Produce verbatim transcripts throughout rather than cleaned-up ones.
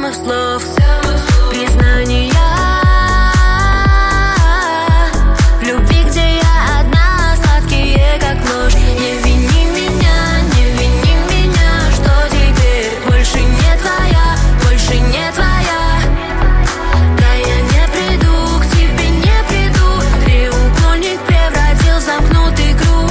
самых слов. Признания в любви, где я одна, сладкие как ложь. Не вини меня, не вини меня, что теперь больше не твоя, больше не твоя. Да я не приду, к тебе не приду. Треугольник превратил в замкнутый круг.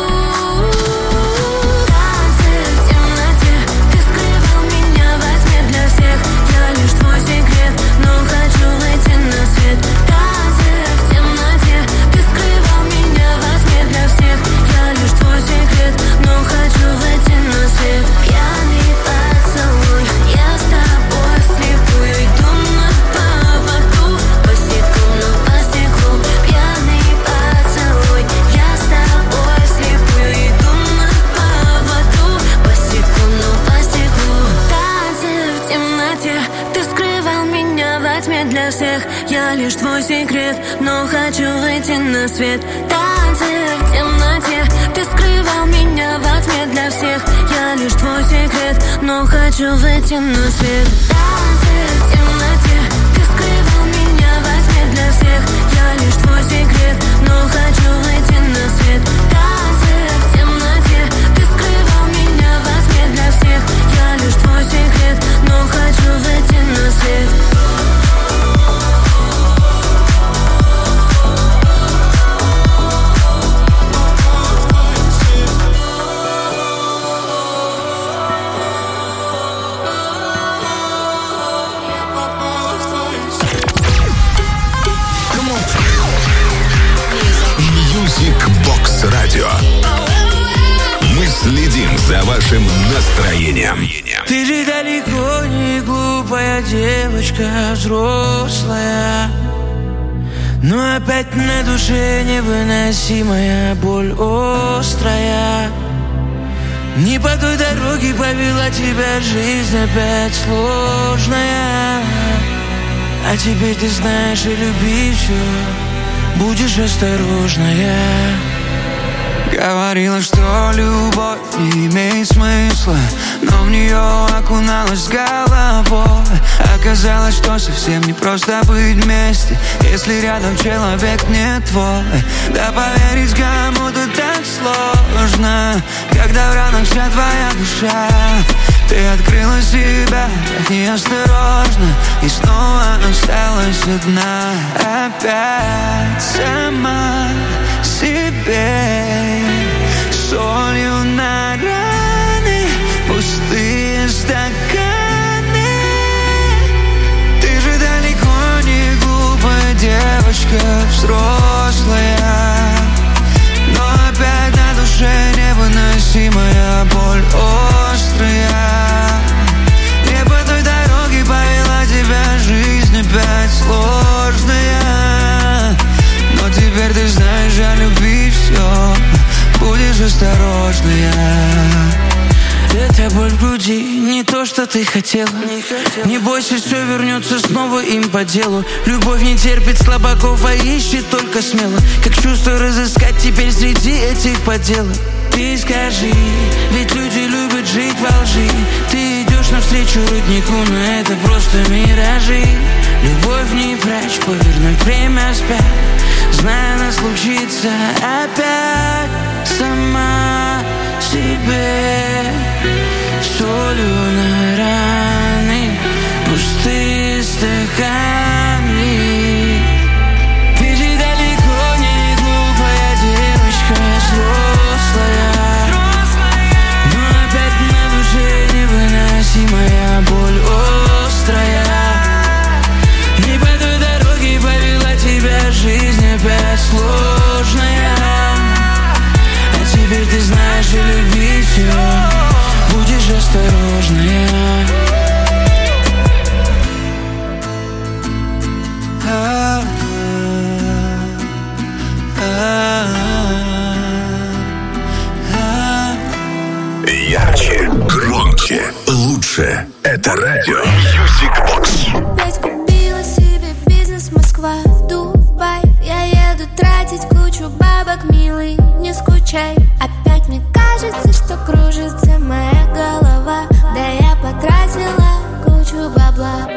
Танцы в темноте, ты скрывал меня во тьме для всех. Я лишь твой секрет, но хочу выйти на свет. Танцы в темноте, ты скрывал меня во тьме для всех. Я лишь твой секрет, но хочу выйти на свет. Пьяный поцелуй, я с тобой вслепую иду на поводу, по стеклу, по стеклу. Пьяный поцелуй, я с тобой вслепую иду на поводу, по стеклу, по стеклу. Танцы в темноте, ты скрывал меня во тьме для всех. Я лишь твой секрет, но хочу выйти на свет. Танцы в темноте, ты скрывал меня во тьме для всех. Я лишь твой секрет, но хочу выйти на свет. Танцы в темноте, ты скрывал меня во тьме для всех. Я лишь твой секрет, но хочу выйти на свет. Танцы в темноте, ты скрывал меня во тьме для всех. Я лишь твой секрет, но хочу выйти на свет. Music Box Radio. Мы следим за вашим настроением. Ты же далеко не глупая девочка, взрослая, но опять на душе невыносимая боль острая. Не по той дороге повела тебя жизнь, опять сложная. А теперь ты знаешь и люби все, будешь осторожная. Говорила, что любовь не имеет смысла, но в нее окуналась головой. Оказалось, что совсем не просто быть вместе, если рядом человек не твой. Да поверить кому-то так сложно, когда в ранах вся твоя душа. Ты открыла себя так неосторожно и снова осталась одна. Опять сама себе солью на раны, пустые стаканы. Ты же далеко не глупая девочка, взрослая, но опять на душе невыносимая боль острая. Не по той дороге повела тебя жизнь, опять сложная. Но теперь ты знаешь о любви все, будешь осторожная. Эта боль в груди не то, что ты хотела. Не, хотела. Не бойся, все вернется снова им по делу. Любовь не терпит слабаков, а ищет только смело. Как чувство разыскать теперь среди этих подделок? Ты скажи, ведь люди любят жить во лжи. Ты идешь навстречу руднику, но это просто миражи. Любовь не прячь, повернуть время вспять, зная, нас случится опять. Сама себе солью на раны, пустые стаканы. Ты же далеко не глупая девочка, взрослая, но опять на душе невыносимая боль острая. Не по той дороге повела тебя жизнь, опять сложная. Теперь ты знаешь и люби все, будешь осторожная. Ярче, громче, лучше. Это радио Music Box. Опять купила себе бизнес Москва, Дубай. Я еду тратить кучу бабок, милый, не скучай. Опять мне кажется, что кружится моя голова. Да я потратила кучу бабла.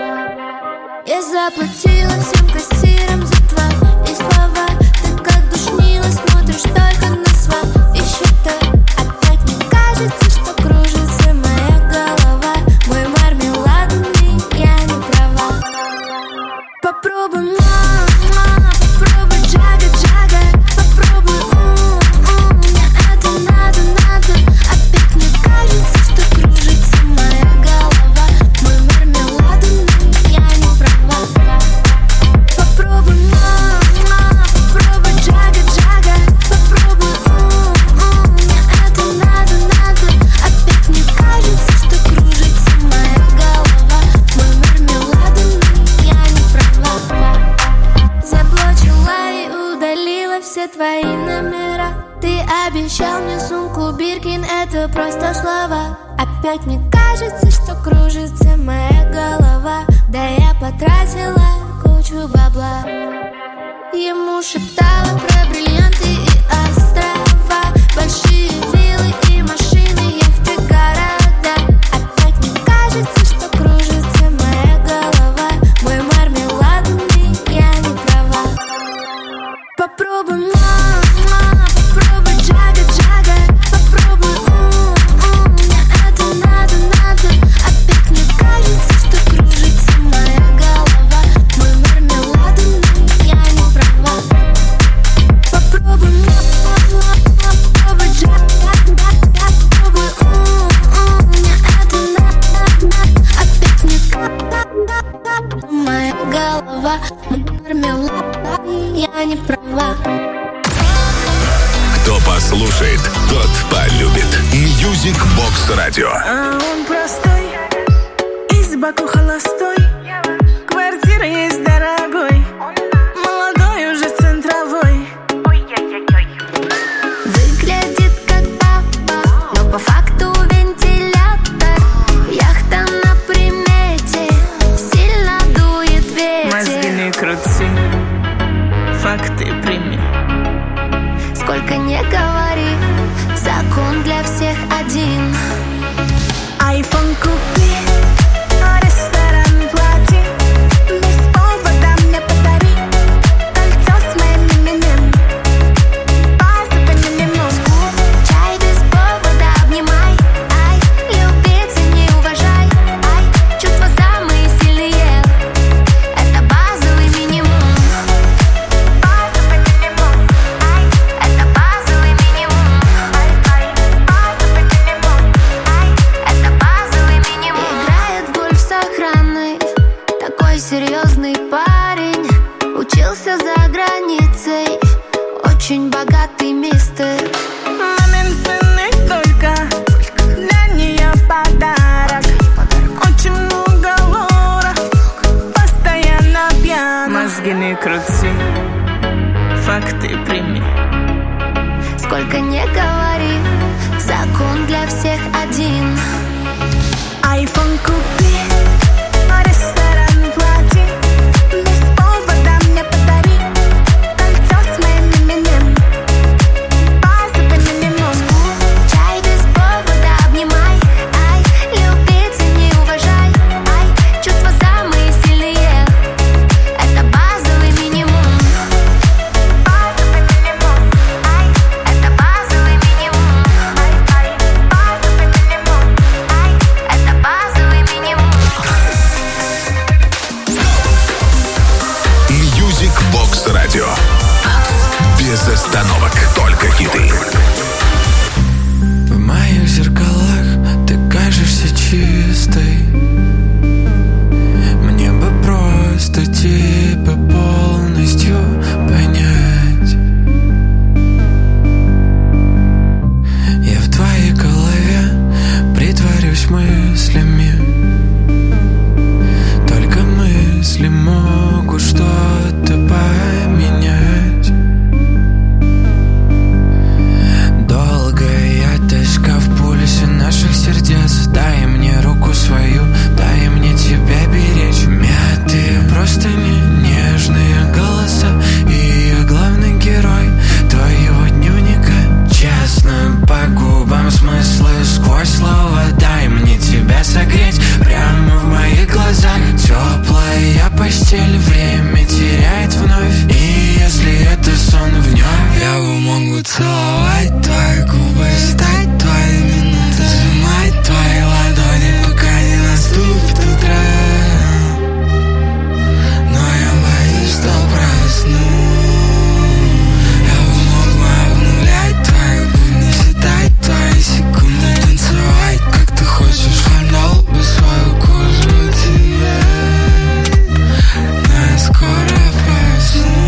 все твои номера. Ты обещал мне сумку Биркин, это просто слова. Опять мне кажется, что кружится моя голова. Да я потратила кучу бабла. Ему шептала про бриллианты и острова, большие виллы и машины, яхты, города. Опять мне кажется, что кружится моя голова. Мой мармеладный, я не права. Попробуй, мама, попробуй джага, джага. Попробуй, у-у, мне это надо, надо. Опять мне кажется, что кружится моя голова. Мой мармеладный, я не права. Попробуй, мама, попробуй джага, джага. Попробуй, у-у, мне это надо, надо. Опять мне кажется, моя голова. Мой мармеладный, я не права. Кто послушает, тот полюбит. Music Box Radio. А он простой, из Баку холостой. Квартира есть дорогой, молодой уже центровой. Выглядит как папа, но по факту вентилятор. Яхта на примете, сильно дует Мозги ветер. не крути, факты прими. Сколько не говори, закон для всех один. Айфон купи, ресторан плати, без повода мне подари кольцо с моим именем. Базовый минимум. Чай без повода обнимай, ай, любить и не уважай, ай, чувства самые сильные. Это базовый минимум. Базовый минимум. Ай, это базовый минимум. Ай, ай, базовый минимум. Ай, это базовый минимум. Играет в гольф с охраной, такой серьезный парень. Учился за границей, очень богатый мистер. Мамин сын и только для нее подарок. Очень много лора, постоянно пьяна. Мозги не крути, факты прими. Сколько не говори, закон для всех один. Айфон купи, ресторан плати, без повода мне подари кольцо с моим именем. Базовый минимум. Чай без повода обнимай, ай, любить и не уважай, ай, чувства самые сильные. Это базовый минимум. Базовый минимум. Ай, это базовый минимум. Ай, ай, базовый минимум. Ай, это базовый минимум. Music Box Radio. Без остановок, только хиты. В моих зеркалах ты кажешься чистой. Мне бы просто тебя полностью понять. Я в твоей голове притворюсь мыслями. Только мысли могут что-то поменять. Долгая тоска в пульсе наших сердец. Дай мне руку свою, дай мне тебя беречь. Мятые простыни, нежные голоса. И я главный герой твоего дневника. Честно, по губам смыслы сквозь слова. Дай мне тебя согреть прямо в моих глазах. Теплая постель, время теряет вновь. И если это сон в нем, я бы мог бы целовать твои губы, ждать твои минуты, сжимать твои ладони, пока не наступит утро. Но я боюсь, что просну. Я бы мог бы обнулять твои будни, считать твои секунды, танцевать, как ты хочешь. Отдал бы свою кожу тебе, но я скоро просну.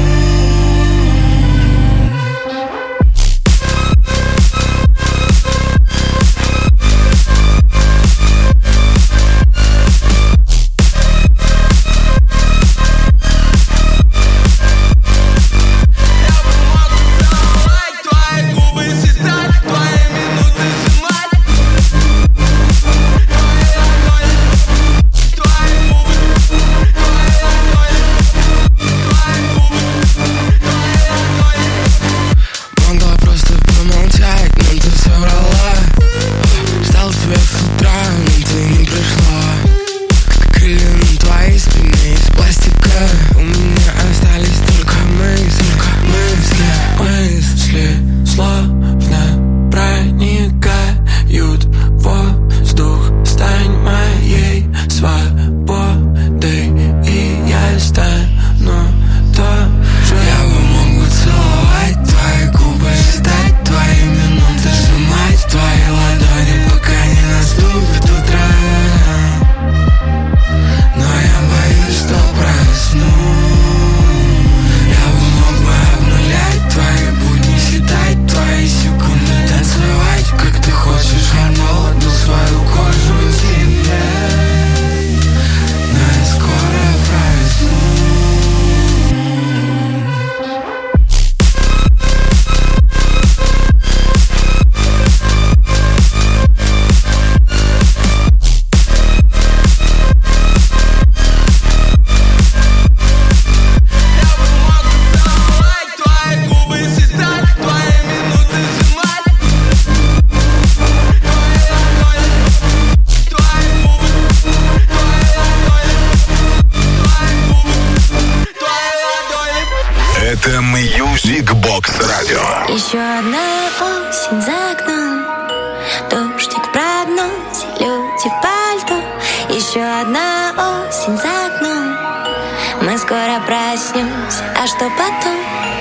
Бокс Радио. Еще одна осень за окном, дождик в прогнозе, люди в пальто. Еще одна осень за окном, мы скоро проснемся, а что потом?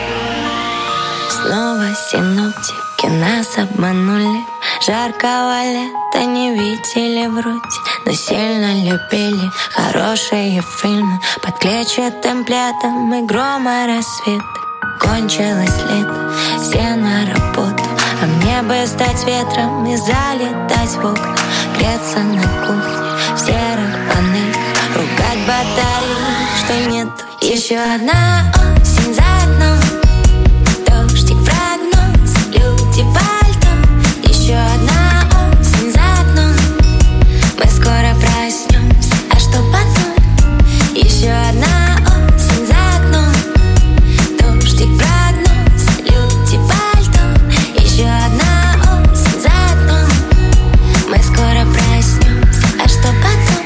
Снова синоптики нас обманули. Жаркого лета не видели вроде, но сильно любили хорошие фильмы под клетчатым пледом и грома рассвета. Кончилось лето, все на работу, а мне бы стать ветром и залетать в окна, греться на кухне в серых панельках, ругать батареи, что нету. Еще одна осень за окном, дождик в прогнозе, люди в пальто. Еще одна осень за окном, мы скоро проснемся, а что потом? Еще одна осень за окном, дождик в прогнозе, люди в пальто. Еще одна осень за окном, мы скоро проснемся, а что потом?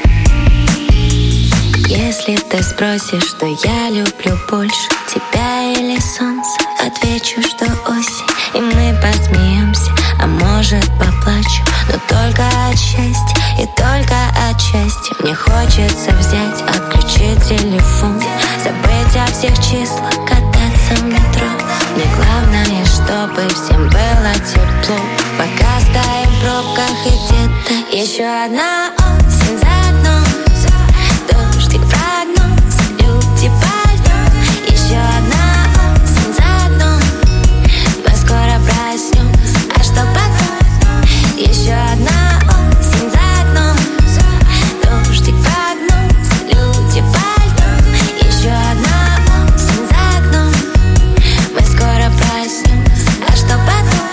Если ты спросишь, что я люблю больше, тебя или солнце, отвечу, что осень. И мы посмеемся, а может поплачем, но только от счастья и только от счастья. Мне хочется взять, отключить телефон, забыть о всех числах, кататься в метро. Мне главное, чтобы всем было тепло, пока стоим в пробках и где-то. Еще одна осень за окном, дождик в прогнозе, люди в пальто. Еще одна осень за окном, мы скоро проснемся, а что потом? Еще одна осень за окном, дождик в прогнозе, люди в пальто. Еще одна осень за окном, мы скоро проснемся, а что потом?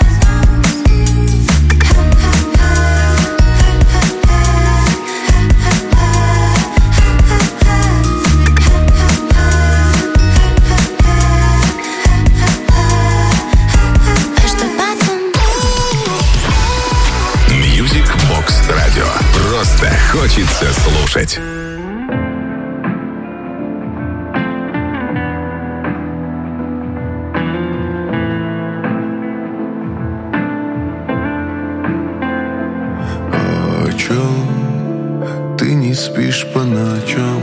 Music Box Radio. Просто хочется слушать. О чем ты не спишь по ночам?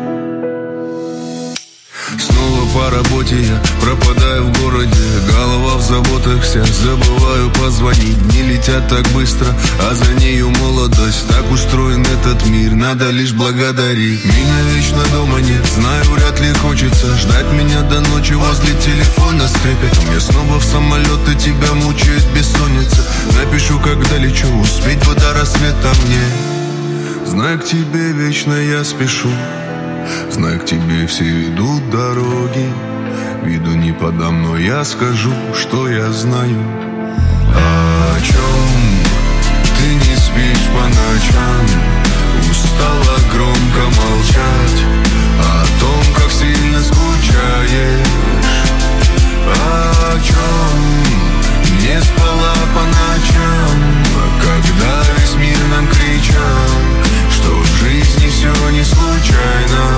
Снова по работе я пропадаю в городе, голова в заботах вся, забываю позвонить. Дни летят так быстро, а за нею молодость. Так устроен этот мир, надо лишь благодарить. Меня вечно дома нет, знаю, вряд ли хочется ждать меня до ночи возле телефона скрипят. Мне снова в самолет, и тебя мучает бессонница. Напишу, когда лечу, успеть бы до рассвета мне. Знаю, к тебе вечно я спешу, знаю, к тебе все идут дороги. Виду не подам, но я скажу, что я знаю. О чем ты не спишь по ночам? Устала громко молчать о том, как сильно скучаешь. О чем не спала по ночам, когда весь мир нам кричал, что в жизни все не случайно.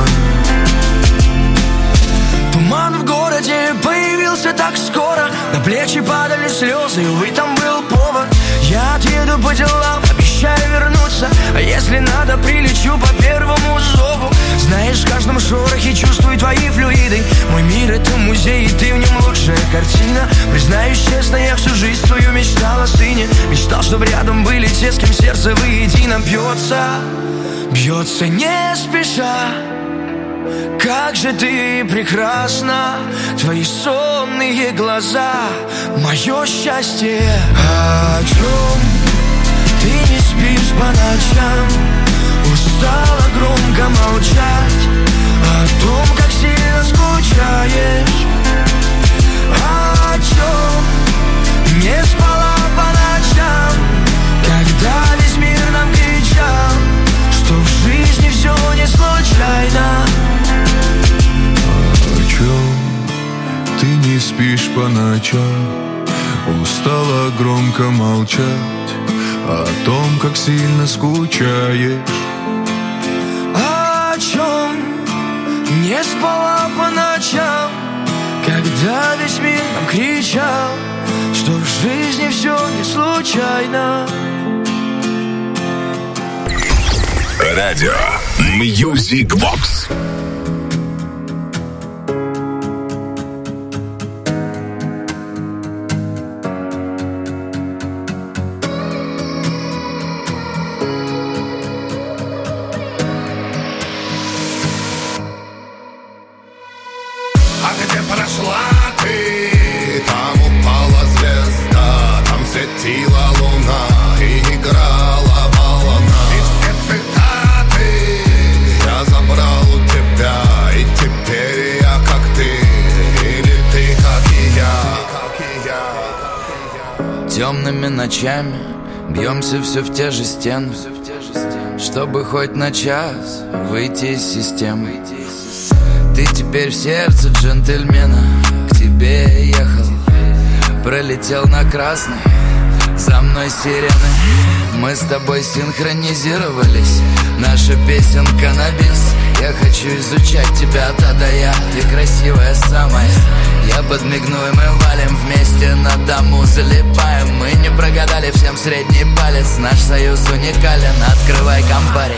Туман в городе появился так скоро, на плечи падали слезы, и увы, там был повод. Я отъеду по делам, обещаю вернуться, а если надо, прилечу по первому зову. Знаешь, в каждом шорохе чувствую твои флюиды. Мой мир — это музей, и ты в нем лучшая картина. Признаюсь честно, я всю жизнь твою мечтал о сыне. Мечтал, чтобы рядом были те, с кем сердце воедино бьется, бьется не спеша. Как же ты прекрасна, твои сонные глаза, мое счастье. О чем ты не спишь по ночам? Устала громко молчать о том, как сильно скучаешь. О чем не спала по ночам, когда весь мир нам кричал, что в жизни все не случайно. О чем ты не спишь по ночам? Устала громко молчать о том, как сильно скучаешь. О чем не спала по ночам, когда весь мир нам кричал, что в жизни все не случайно. Радио Music Box. А где прошла ты? Там упала звезда, там светила луна и играла волна. И все цитаты я забрал у тебя, и теперь я как ты, или ты как и я. Темными ночами бьемся все в те же стены, чтобы хоть на час выйти из системы. Ты теперь в сердце джентльмена, к тебе ехал, пролетел на красный, за мной сирены. Мы с тобой синхронизировались, наша песенка на бис. Я хочу изучать тебя от А до Я, ты красивая самая. Я подмигну и мы валим вместе, на дому залипаем. Мы не прогадали всем средний палец, наш союз уникален. Открывай компари.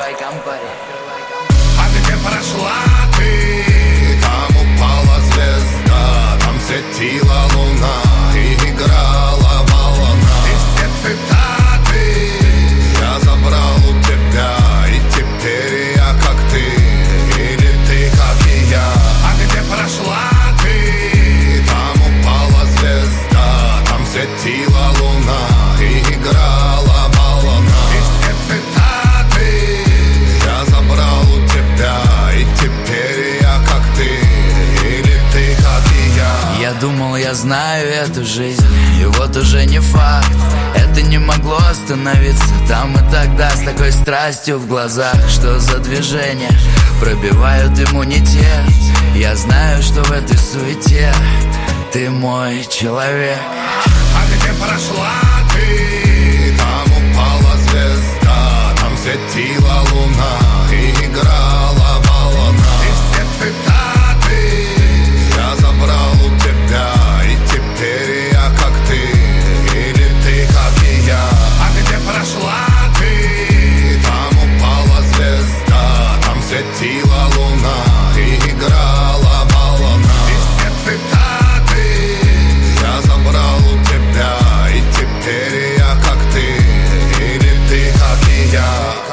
А где прошла ты? Там упала звезда, там светила луна и играла волна. И все цитаты я забрал у тебя, и теперь я как ты, или ты как и я. А где прошла ты? Там упала звезда, там светила луна и играла волна. И все цитаты я забрал у тебя, и теперь я как ты, или ты как и я. Я думал, я знаю эту жизнь, и вот уже не факт. Это не могло остановиться там и тогда, с такой страстью в глазах. Что за движения пробивают иммунитет? Я знаю, что в этой суете ты мой человек. А где прошла ты? Там упала звезда, там светила луна и играла волна. И все цитаты я забрал у тебя, и теперь я как ты, или ты как и я. А где прошла ты? Там упала звезда, там светила луна и играла волна. И все цитаты я забрал у тебя, и теперь я как ты, или ты как и я.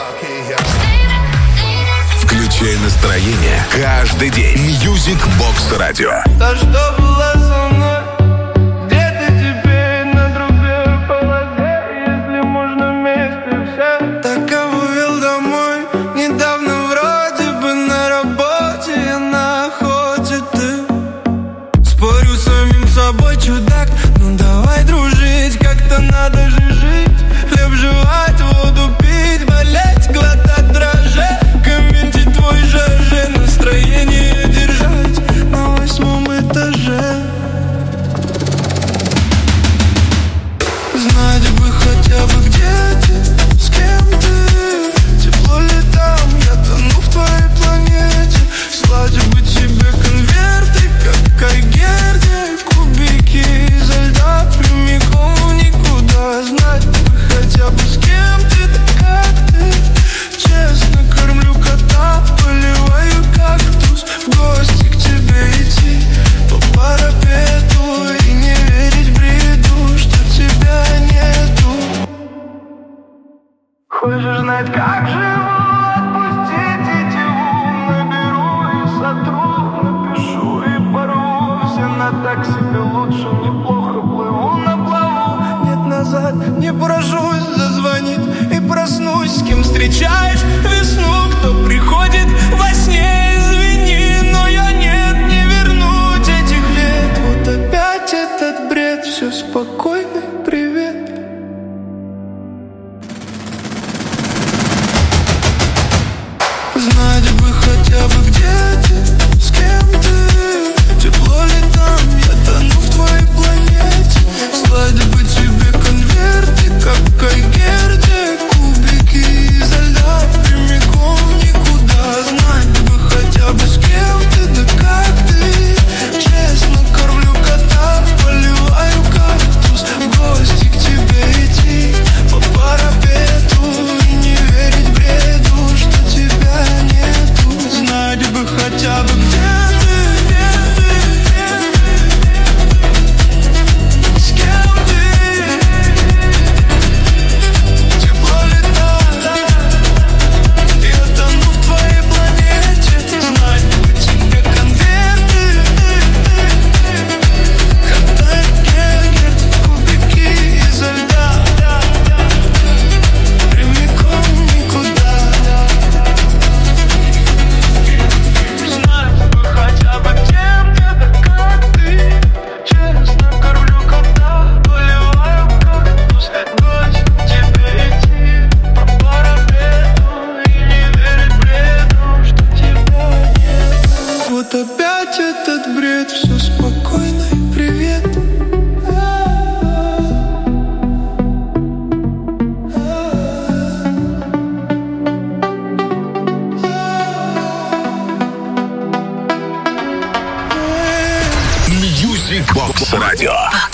Включай настроение каждый день. Music Box Radio. То, что было со мной, где-то теперь на другой полосе. Если можно вместе все. Так кого вел домой, недавно вроде бы на работе, я на охоте, ты. Спорю с самим собой, чудак, ну давай дружить, как-то надо же жить. Хлеб жевать, воду пить, болеть, глотать, дрожать. Комментить твой ЖЖ, настроение держать на восьмом этаже. Знать бы хотя бы где ты, с кем ты. Тепло ли там, я тону в твоей планете. Слать бы тебе конверты, как Айгерде. Кубики изо льда прямиком в никуда. Знать бы хотя бы с кем ты, да как ты. Честно кормлю кота, поливаю кактус. В гости к тебе идти по парапету и не верить бреду, что тебя нету. Хочешь знать, как живу? Отпустить идиоту. Наберу и сотру, напишу и порву. Все на так себе лучше, неплохо плыву на плаву. Нет, назад не поражусь, зазвонит и проснусь. С кем встречаешь весну, кто приходит во сне. Извини, но я нет, не вернуть этих лет. Вот опять этот бред, все спокойно, привет. Знать бы хотя бы где ты, с кем ты. Тепло ли там, я тону в твоей планете. Слать бы тебе конверты, как Айгерде. Кубики изо льда прямиком в никуда. Знать бы хотя бы с кем ты, да как ты. Честно Бокс Радио.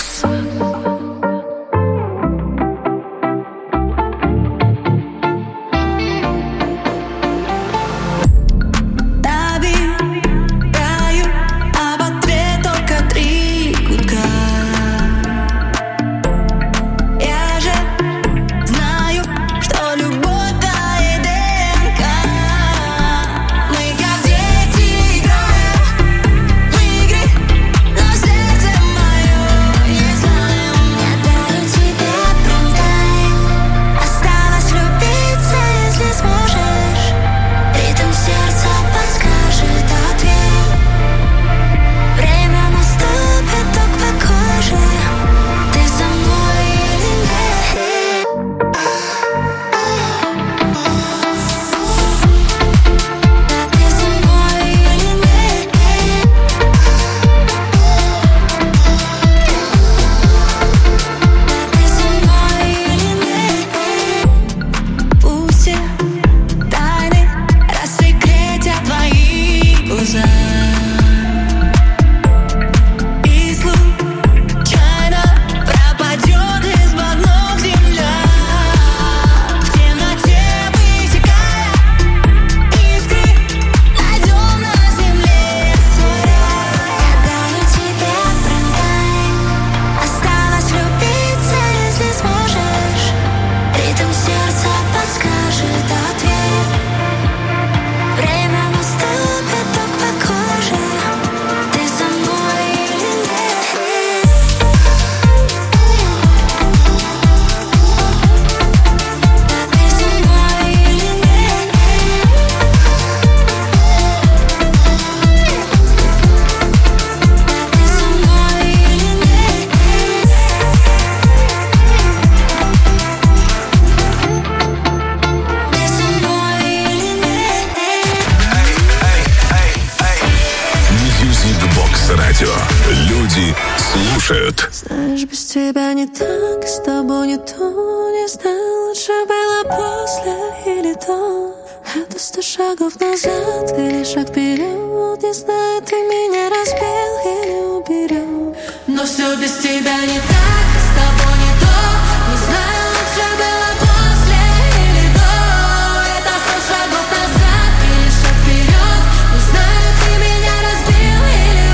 слушают. Знаешь, без тебя не так, с тобой не то, не знаю, лучше было после или до. Это сто шагов назад или шаг вперед, не знаю, ты меня разбил или уберег. Но все без тебя не так, с тобой не то, не знаю, лучше было после или до. Это сто шагов назад или шаг вперед, не знаю, ты меня разбил или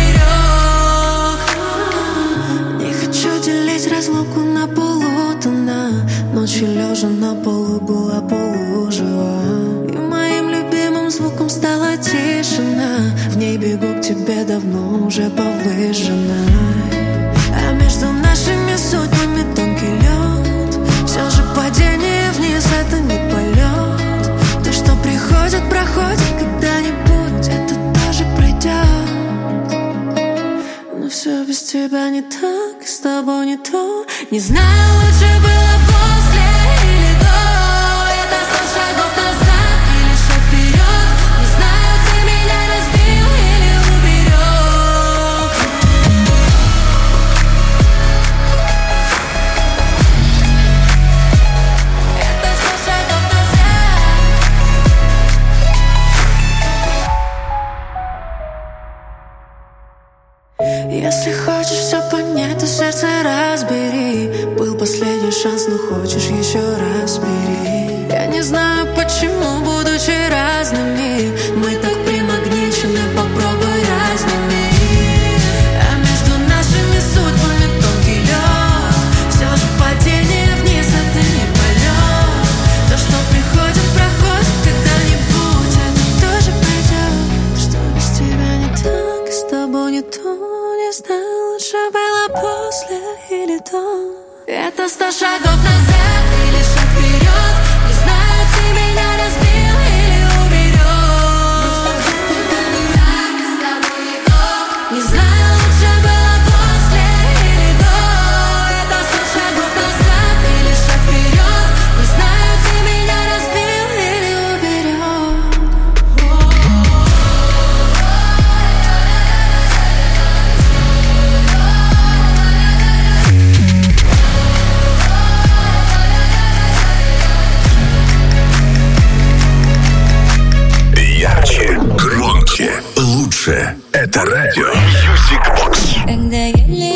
уберег. Не хочу делить разлуку на полутона, ночью лежа на полу была полужива. И моим любимым звуком стала тишина, в ней бегу к тебе давно уже повышена. А между нашими судьбами тонкий лед, все же падение вниз — это не полет. То, что приходит, проходит когда-нибудь, это тоже пройдет. Но все без тебя не так, с тобой не то, не знаю, лучше было после или до. Это сто шагов назад или шаг вперед, не знаю, ты меня разбил или уберег. Это сто шагов назад. Если хочешь все понять, то сердце разбери. Был последний шанс, но хочешь еще раз бери. Я не знаю почему, будучи разными, мы так примагничены, попробуй разними. А между нашими судьбами тонкий лед, все же падение вниз — это не полет. То, что приходит, проходит когда-нибудь, это тоже пройдет. Что без тебя не так, с тобой не то, не знаю, лучше было после или до. Это сто шагов назад или шаг вперед, не знаю, ты меня разбил или уберег. С тобой не то, не знаю, лучше было после или до. Это сто шагов назад или шаг вперед, не знаю, ты меня разбил или уберег. Ярче, громче, лучше. Это радио Music Box. Когда еле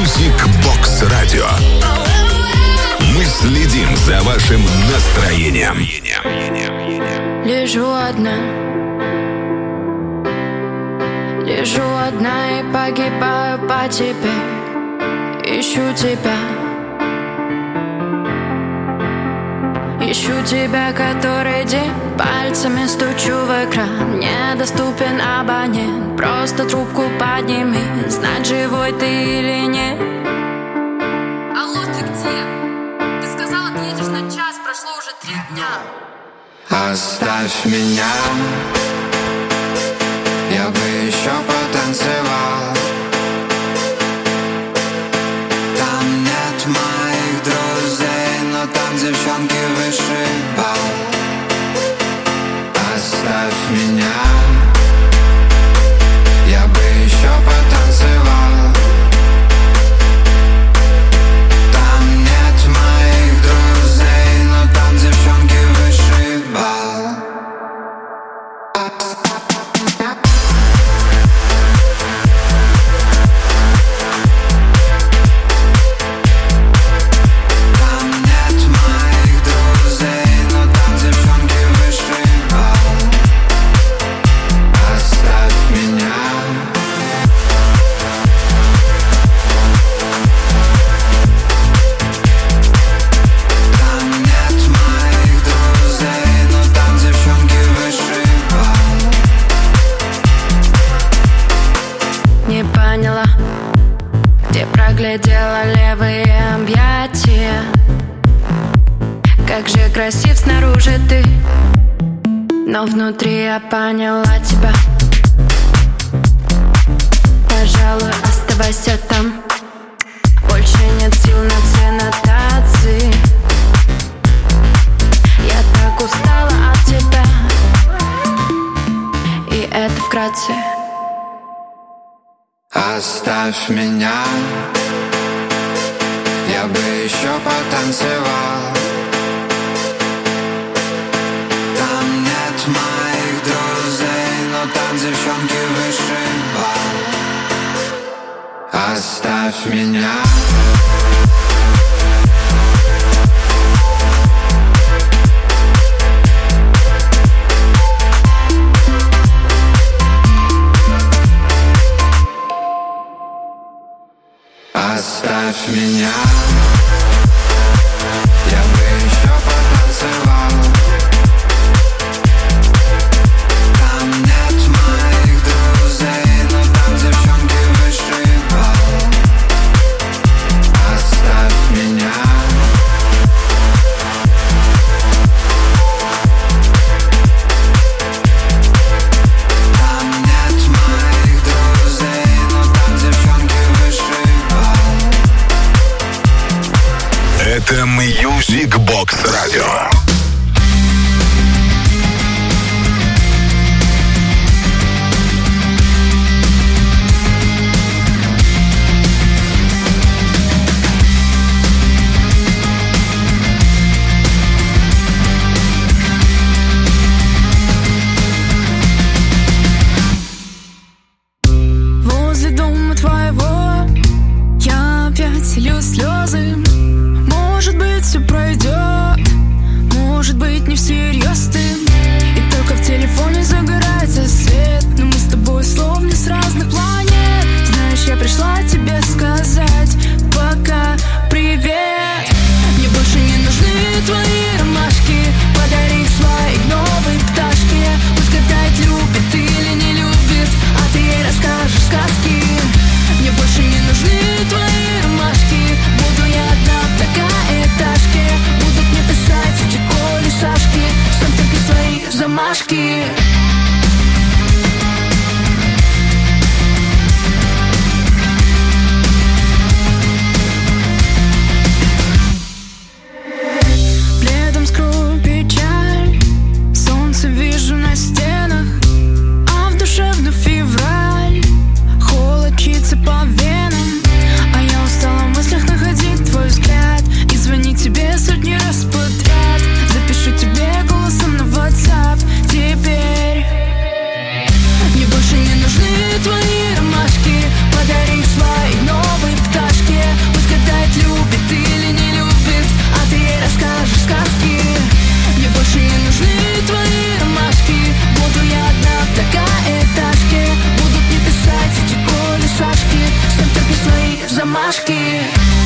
Music Box Radio. Мы следим за вашим настроением. Лежу одна, лежу одна и погибаю по тебе. Ищу тебя, ищу тебя, который день пальцами стучу в экран. Недоступен абонент, просто трубку подними. Знать, живой ты или нет. Алло, ты где? Ты сказал, отъедешь на час, прошло уже три дня. Оставь меня, я бы еще потанцевал. Там нет моих друзей, но там девчонки высший бал. Оставь меня, я бы еще потанцевал. Там нет моих друзей, но там девчонки высший бал. Глядела левые объятия. Как же красив снаружи ты, но внутри я поняла тебя. Пожалуй, оставайся там. Больше нет сил на все нотации. Я так устала от тебя. И это вкратце. Оставь меня, я бы еще потанцевал. Там нет моих друзей, но там девчонки высший бал. Оставь меня. Оставь меня, я бы еще потанцевал. Там нет моих друзей, но там девчонки высший бал. Оставь меня. Там нет моих друзей, но там девчонки высший бал. Это Music Box Radio. Возле дома твоего я опять лью слезы. Может быть, все пройдет, может замашки.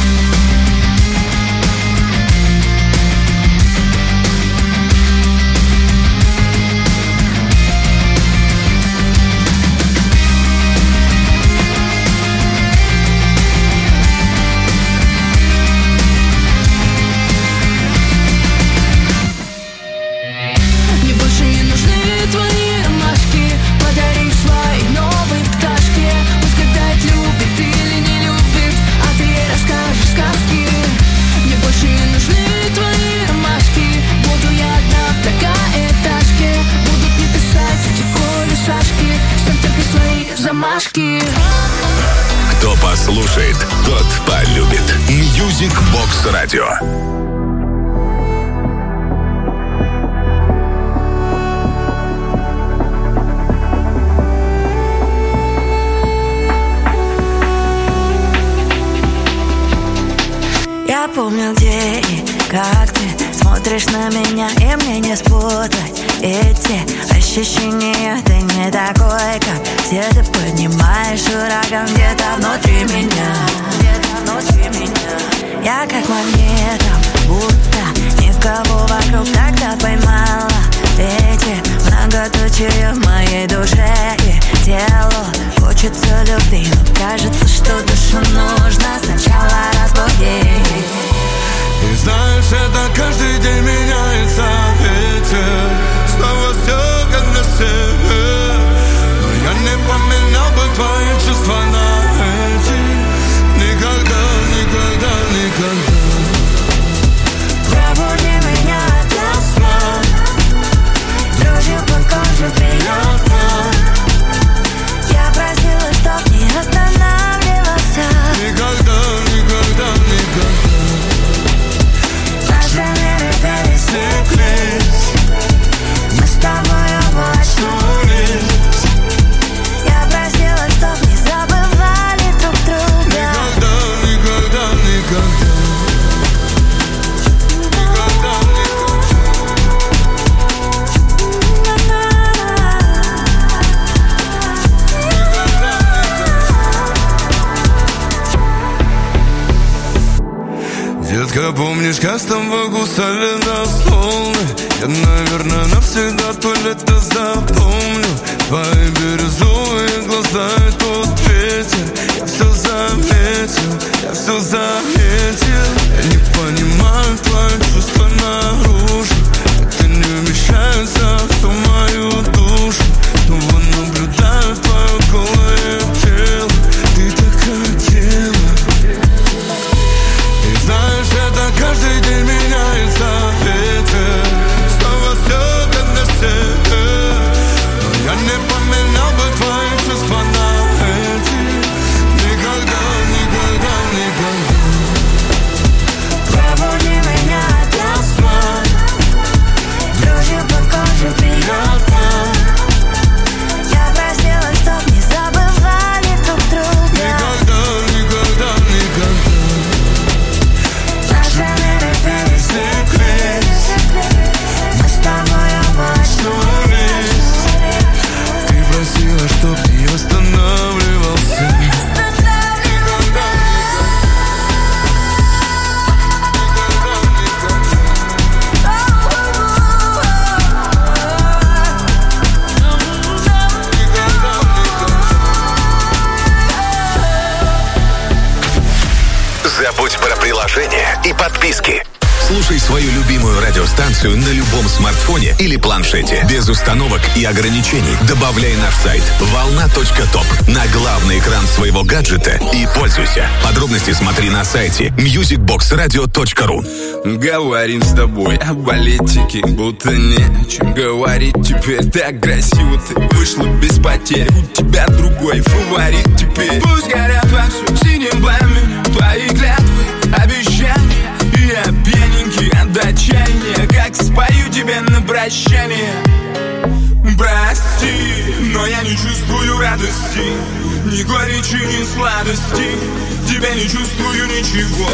Мне больше не нужны твои ромашки. Подари свои новые пташки. Пусть гадает, любит или не любит, а ты ей расскажешь сказки. Мне больше не нужны твои ромашки. Буду я одна в многоэтажке. Будут мне писать эти колесашки. Сам только свои замашки. Кто послушает, тот полюбит. Music Box Radio. Я помню, где и как ты смотришь на меня, и мне не спутать эти ощущения. Ты не такой, как все, ты поднимаешь ураган где-то внутри меня, где-то внутри меня. Я как магнитом, будто никого вокруг, тогда поймала эти многоточия в моей душе и телу. Хочется любви, но кажется, что душу нужно сначала разбудить. И знаешь, это каждый день меняется ветер. Снова все как на север. Но я не поменял бы твои чувства на эти. Никогда, никогда, никогда. Пробуди меня ото сна. Дрожью по коже приятно. Я просила, чтоб не останавливался. Никогда, никогда, никогда. Наши миры пересеклись. Мы с тобой оба очнулись. Я просила, чтоб не забывали друг друга. Никогда, никогда, никогда. Никогда, детка, помнишь, как с тобой кусали нас волны? Я, наверное, навсегда туалета запомню. Твои бирюзовые глаза и тот ветер. Я все заметил, я все заметил. Я не понимаю твои чувства наружу. Это не вмещается в ту мою душу. Снова наблюдаю твое голое тело. Ты так хотела. И знаешь, это каждый день меняется ветер. Снова все как на север. Но я не поменял бы твои чувства на эти. Никогда, никогда, никогда. Пробуди меня ото сна. Дрожью по коже приятно. Я просила, чтоб не забывали друг друга. Никогда, никогда, никогда. Наши миры пересеклись. Мы с тобой оба очнулись. Ты просила, чтоб не останавливался. Забудь про приложения и подписки. Слушай свою любимую радиостанцию на любом смартфоне или планшете. Без установок и ограничений. Добавляй наш сайт волна точка топ на главный экран своего гаджета и пользуйся. Подробности смотри на сайте мьюзик бокс радио точка ру. Говорим с тобой о политике, будто не о чем говорить. Теперь так красиво ты вышла без потерь. У тебя другой фаворит теперь. Пусть горят вовсю синим пламенем твои клятвы, обещания. Я пьяненький от отчаяния, как спою тебе на прощание. Прости, но я не чувствую радости, ни горечи, ни сладости. Тебя не чувствую ничего.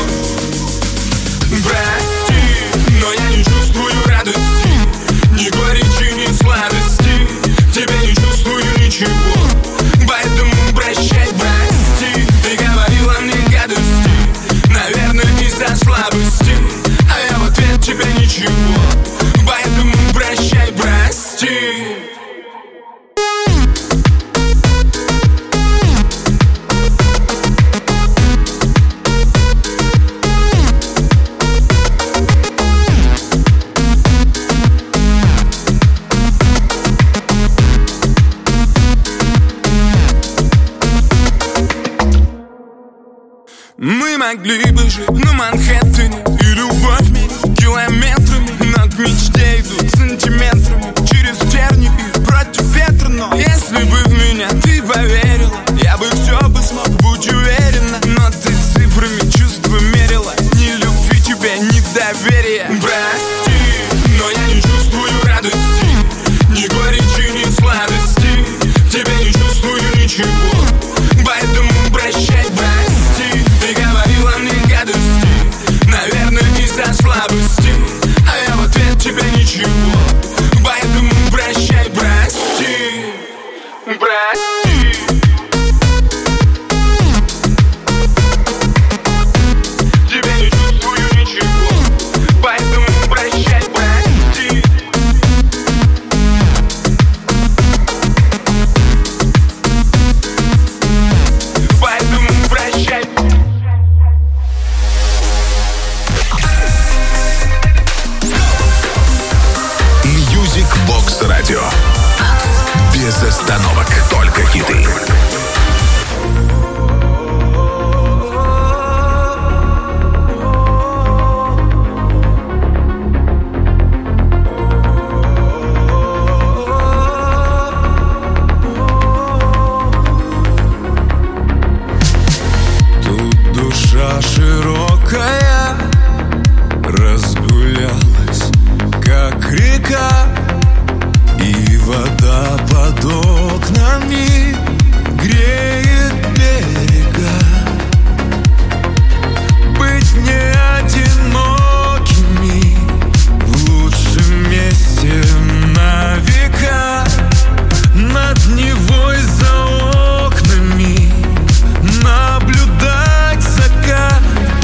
Прости, но я не чувствую радости, ни горечи, ни сладости. Тебя не чувствую ничего. Поэтому прощай, прости. Ты говорила мне гадости. Мы могли бы жить на Манхэттене, и любовь мерить километрами. Но к мечте идут сантиметрами, через тернии и против ветра. Но если бы в меня ты поверила, я бы все бы смог, будь уверена. Но ты цифрами чувства мерила, ни любви тебе, ни доверия. Прости, но я не чувствую радости, ни горечи, ни сладости. В тебе не чувствую ничего, поэтому прощай, прости. Ты говорила мне гадости, наверное, из-за слабости, а я в ответ тебе ничего, поэтому прощай, прости, прости. Тебе не чувствую ничего, поэтому прощай, прости. Поэтому прощай. Music Box Radio. Без остановок, только хиты. Тут душа широкая разгулялась, как река, и вода под окнами греет берега. Быть не одинокими в лучшем месте на века. Над Невой за окнами наблюдать закат.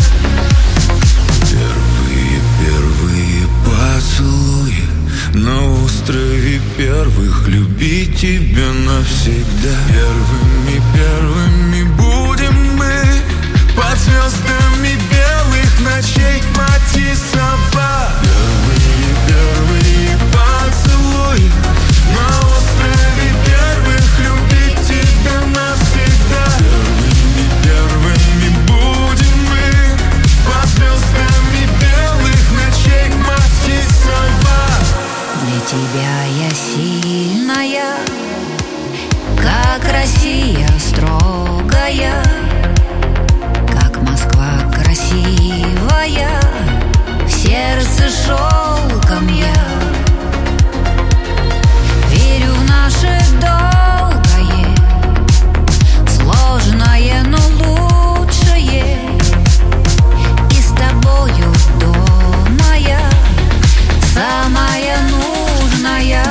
Первые, первые поцелуи на острове первых, любить тебя навсегда. Первыми, первыми будем мы под звездами белых ночей, мать и сова. Первые, первые поцелуи на острове первых, любить тебя навсегда. Первыми, первыми будем мы под звездами белых ночей, мать и сова. Для тебя я сильная, как Россия строгая, как Москва красивая, в сердце шелком я. Верю в наше долгое, сложное, но лучшее. И с тобою дома я самая нужная.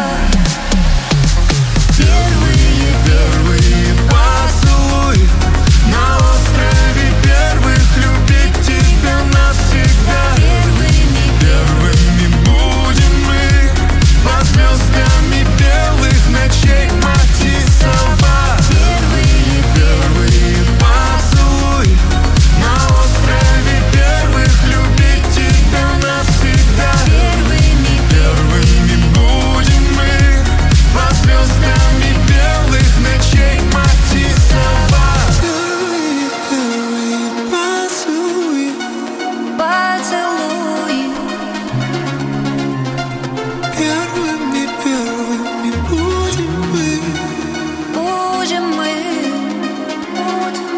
Первые, первые поцелуи на острове первых, любить тебя навсегда. Первыми, первыми будем мы под звездами белых ночей, мать и сова. Первые, первые поцелуи на острове первых, любить тебя навсегда. Первыми, первыми будем мы под звездами белых ночей, мать и сова. Первые, первые поцелуи. Поцелуй. Первыми, первыми будем мы. Будем мы, будем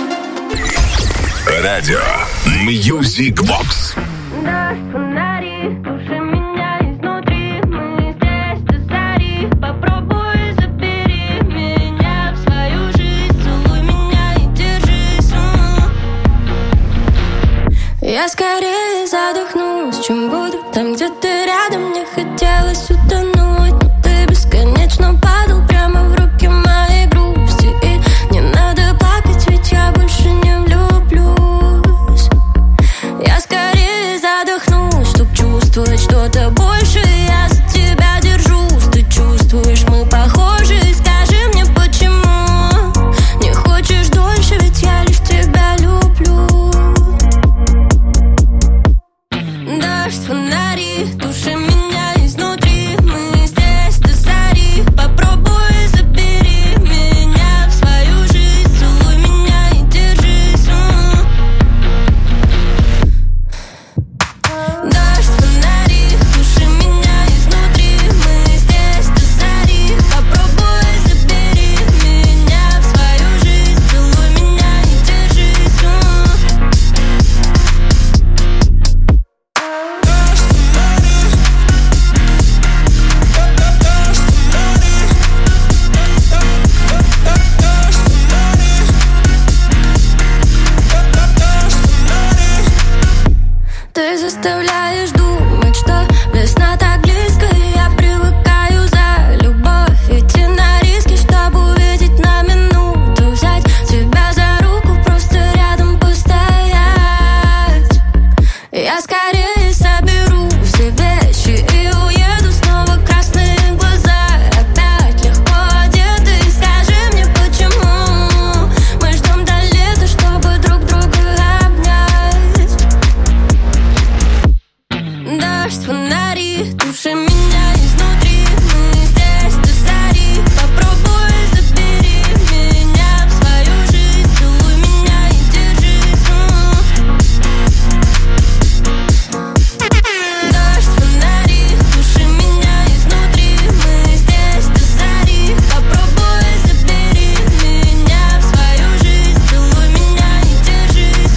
мы. Радио Music Box. Наш фонарик, души меня изнутри. Мы здесь до зари. Попробуй забери меня в свою жизнь. Целуй меня и держись. Я скорее задохнусь, чем буду там, где ты рядом. Мне хотелось утонуть, но ты бесконечно падал прямо в руки моей грусти. И не надо плакать, ведь я больше не влюблюсь. Я скорее задохнусь, чтоб чувствовать что-то больше. Я за тебя держусь, ты чувствуешь, мы похожи. Скажи мне, почему не хочешь дольше, ведь я лишь тебя люблю. Дождь, фонари, души меня изнутри. Мы заставляешь думать, что весна так близко, и я привыкаю за любовь идти на риски, чтобы увидеть на минуту, взять тебя за руку, просто рядом постоять. Я скорее соберу все вещи и уеду, снова красные глаза, опять легко одеты. Скажи мне, почему мы ждем до лета, чтобы друг друга обнять. Дождь, фонари, души меня изнутри. Мы здесь до зари. Попробуй забери меня в свою жизнь, целуй меня и держись. Дождь, фонари, души меня изнутри. Мы здесь до зари. Попробуй забери меня в свою жизнь, целуй меня и держись.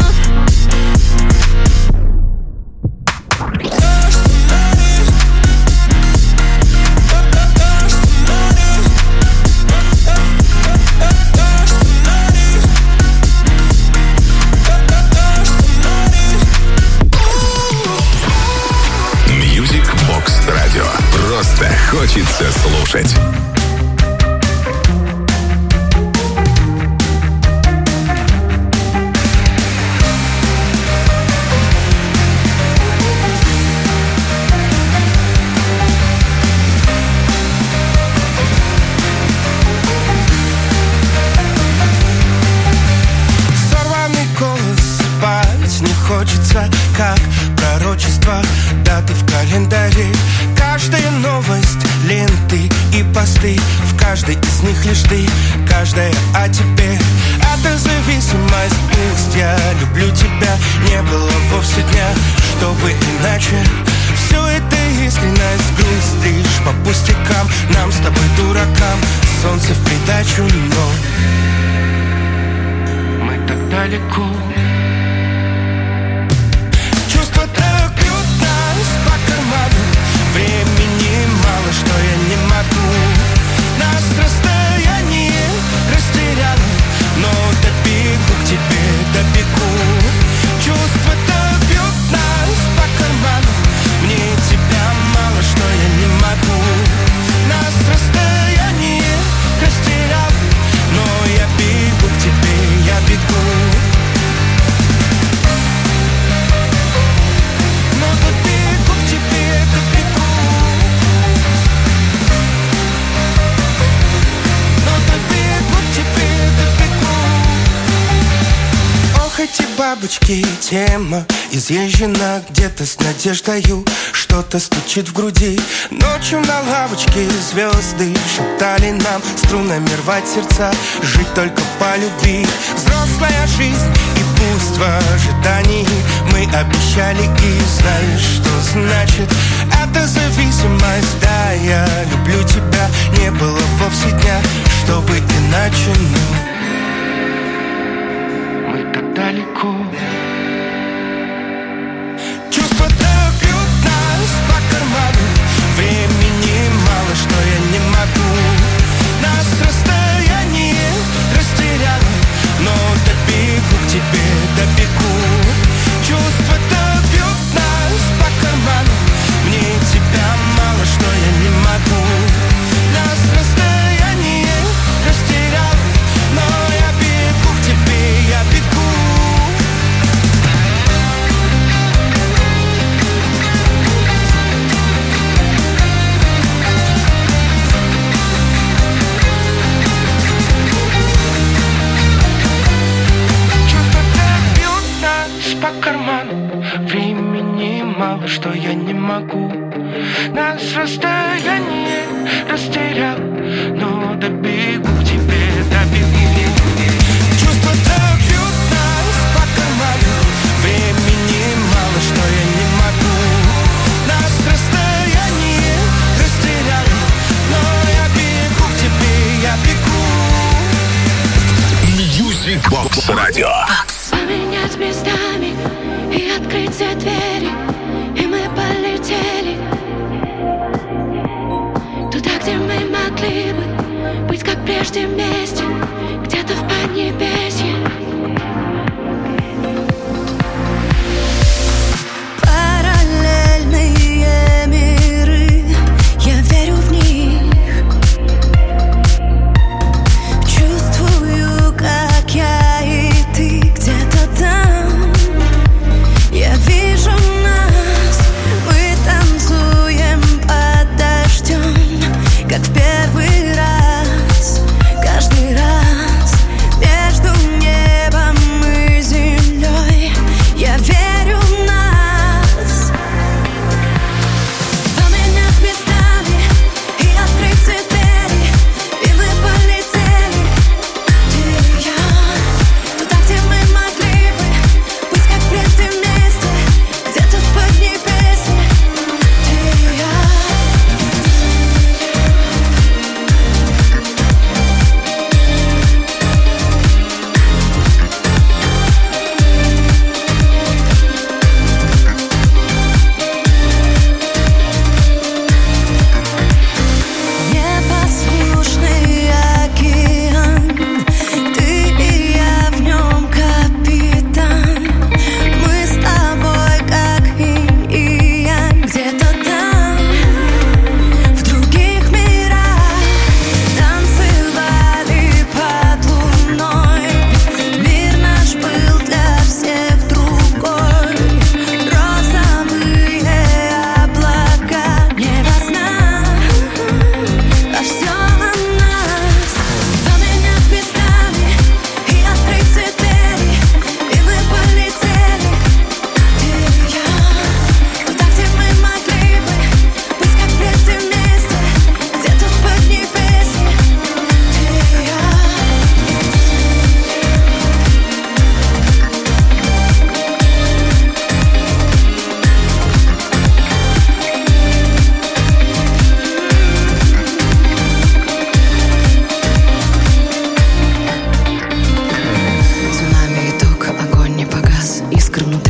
Music Box Radio. Просто хочется слушать. Сорванный голос, спать не хочется, как пророчество, даты в календаре. Каждая новость, ленты и посты, в каждой из них лишь ты, каждая о тебе. Это зависимость, пусть я люблю тебя, не было вовсе дня, чтобы иначе. Все это искренность, грусть лишь по пустякам, нам с тобой дуракам, солнце в придачу, но мы так далеко. Чувства так бьют нас по карману, времени мало, что я не могу. Нас расстояние растеряло, но добегу к тебе, добегу. Чувства так бьют нас по карману, мне тебя мало, что я не могу. Нас расстояние растеряло, но я бегу к тебе, я бегу. Но добегу к тебе, добегу. Но добегу к тебе, добегу. Ох, эти бабочки, тема изъезжена где-то с надеждою. Что-то стучит в груди. Ночью на лавочке звезды шептали нам струнами рвать сердца, жить только по любви. Взрослая жизнь и пусть в ожидании мы обещали, и знаешь, что значит это зависимость. Да, я люблю тебя, не было вовсе дня, чтобы иначе, но мы так далеко. Чувства так бьют нас по карману, времени мало, что я не могу. Нас расстояние растеряло, но добегу к тебе, добегу. Чувства так бьют нас по карману, мне тебя мало, что я не могу. Нас расстояние растеряло, но я бегу к тебе, я бегу. По карману, времени мало, что я не могу. Нас расстояние растерял, но добегу к тебе, добегу. Чувства так бьют нас по карману, времени мало, что я не могу. Нас расстояние растерял, но я бегу к тебе, я бегу. Music Box Radio. Поменять местами и открыть все двери, и мы полетели туда, где мы могли бы быть как прежде вместе, где-то в поднебесье.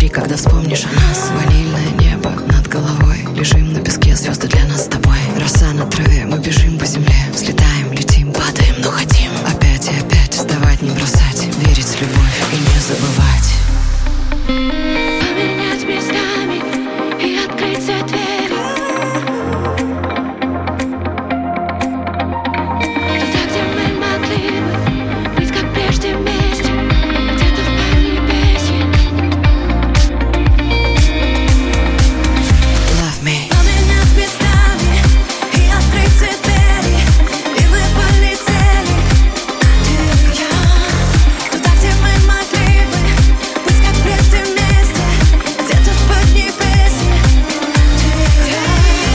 смотри, когда вспомнишь о нас. Ванильное небо над головой. Лежим на песке, звезды для нас с тобой. Роса на траве, мы бежим по земле. Взлетаем, летим, падаем, но хотим опять и опять вставать, не бросать, верить в любовь и не забывать. Поменять местами и открыть все двери. Туда, где мы могли бы быть как прежде вместе, где-то в Поднебесье. Love me. Поменять местами и открыть все двери, и мы полетели. Ты и я, туда, где мы могли бы быть как прежде вместе, где-то в Поднебесье. Ты и я.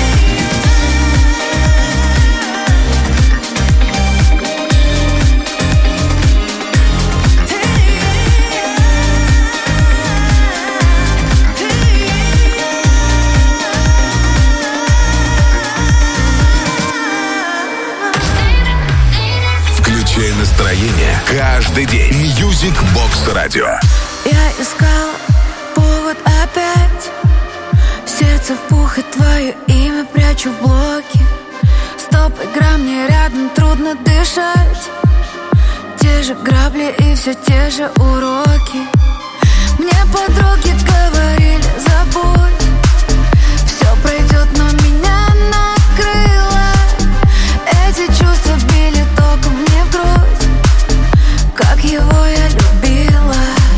Включай настроение каждый день. Music Box Radio. Я искала повод опять. Сердце в пух и твое имя прячу в блоке. Стоп, игра мне рядом, трудно дышать. Те же грабли и все те же уроки. Мне подруги говорили, забудь, все пройдет, но меня накрыло. Эти чувства били током мне в грудь, как его я любила.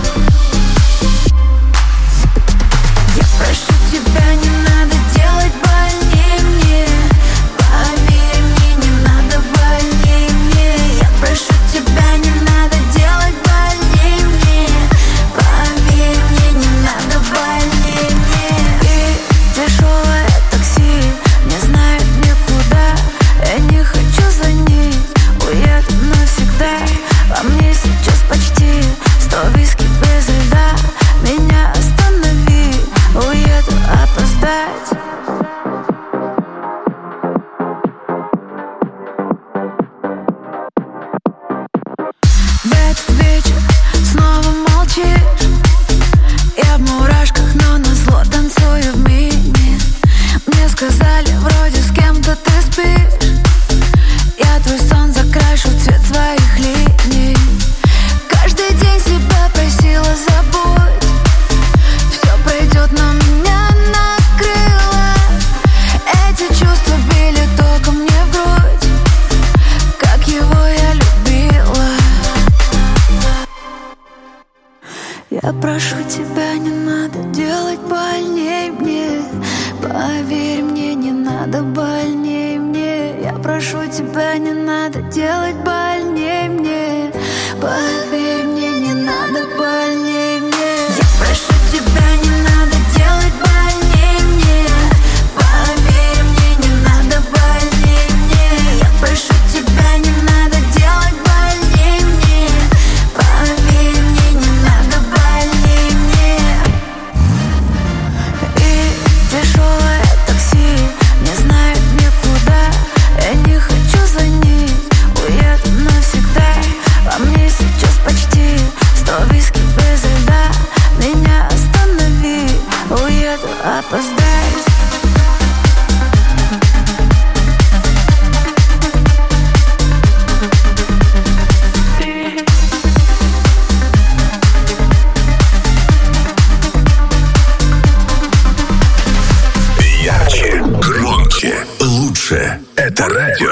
Я прошу тебя, не надо делать больнее мне. Поверь мне, не надо больнее мне. Я прошу тебя, не надо делать больнее мне. Поверь мне, не надо больнее мне. И дешевое такси не знает никуда. Я не хочу звонить, уеду навсегда. Во мне сейчас почти сто виски без льда. Меня останови, уеду опоздать. В этот вечер снова молчишь. Я в мурашках, но назло танцую в мини. Мне сказали, вроде с кем-то ты спишь. Я твой сон закрашу в цвет своих линий. Каждый день себя просила, забудь, все пройдет, но меня накрыло. Эти чувства били током мне в грудь, как его я любила. Я прошу тебя, не надо делать больней мне. Поверь мне, не надо больней мне. Я прошу тебя, не надо делать больней мне. Поверь мне, не надо больней мне. Я прошу тебя, не надо делать больней мне. Поверь мне, не надо больней мне. Я прошу тебя, не надо делать больней мне. Поверь мне, не надо больней мне. И дешевое такси не знает никуда. Я не хочу звонить, уеду навсегда. Во мне сейчас почти сто виски без льда. Меня останови, уеду опоздать. Ярче, громче, лучше. Это радио.